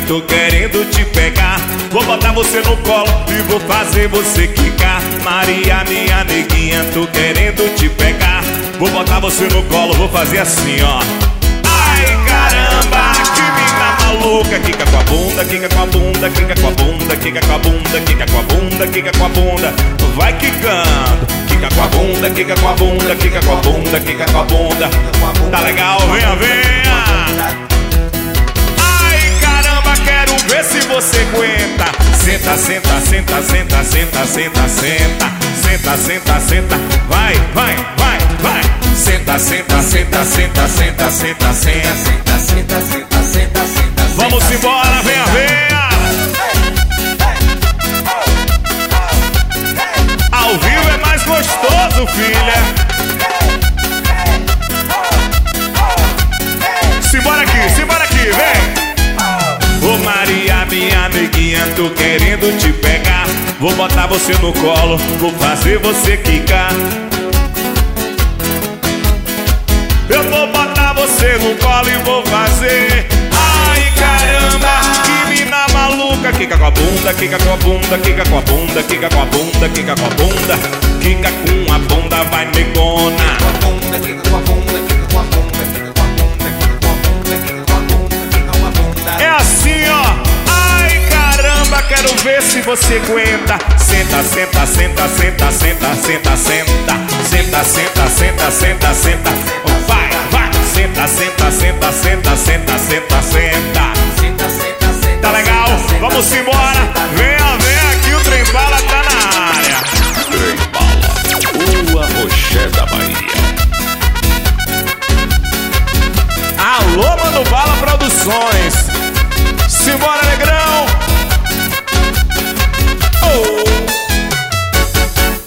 tô querendo te pegar. Vou botar você no colo e vou fazer você quicar. Maria, minha neguinha, tô querendo te pegar. Vou botar você no colo, vou fazer assim, ó. Ai, caramba, que mina maluca. Quica com a bunda, quica com a bunda, quica com a bunda, quica com a bunda, quica com a bunda, quica com a bunda. Vai quicando. Quica com a bunda, quica com a bunda, quica com a bunda, quica com a bunda. Tá legal? Venha, venha. Ai, caramba, quero ver se você aguenta. Senta, senta, senta, senta, senta, senta, senta. Senta, senta, senta. Vai, vai, vai, vai. Senta, senta, senta, senta, senta, senta, senta. Senta, senta, senta, senta, senta. Vamos embora, venha, venha. Ao vivo é mais gostoso, filha. Simbora aqui, vem. Ô Maria, minha neguinha, tô querendo te pegar. Vou botar você no colo, vou fazer você quicar. Eu vou botar você no colo e vou fazer. Ai, caramba, que mina maluca. Quica com a bunda, quica com a bunda, quica com a bunda, quica com a bunda, quica com a bunda. Quica com a bunda, vai negona. É assim, ó. Ai, caramba, quero ver se você aguenta. Senta, senta, senta, senta, senta, senta, senta. Senta, senta, senta, senta, senta. Vai, vai. Senta, senta, senta, senta, senta, senta, senta. Tá legal? Vamos embora. Venha, venha aqui, o Trem Bala tá na área. Trem Bala, o arroché da Bahia. Alô, Mano Bala Produções. Simbora, negrão. Oh.